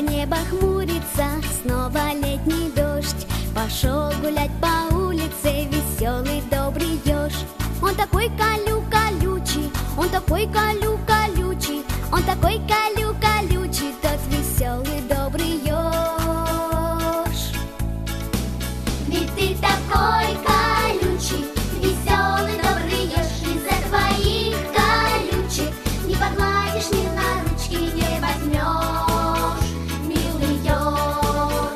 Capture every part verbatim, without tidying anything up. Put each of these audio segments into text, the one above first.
небо хмурится, снова летний дождь. Пошел гулять по улице веселый добрый еж. Он такой колю-колючий, он такой колю-колючий, он такой колю-колючий, тот веселый добрый еж. Ведь ты такой колючий, веселый добрый еж, из-за твоих колючек не погладишь, ни на ручки не возьмешь, милый еж.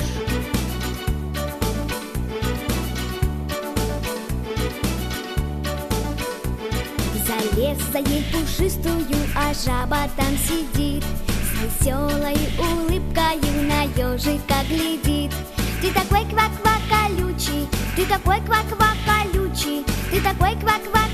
Залез за ей пушистую, а жаба там сидит, с веселой улыбкою на ежика глядит. Ты такой ква-ква колючий, ты такой ква-ква колючий, ты такой ква-ква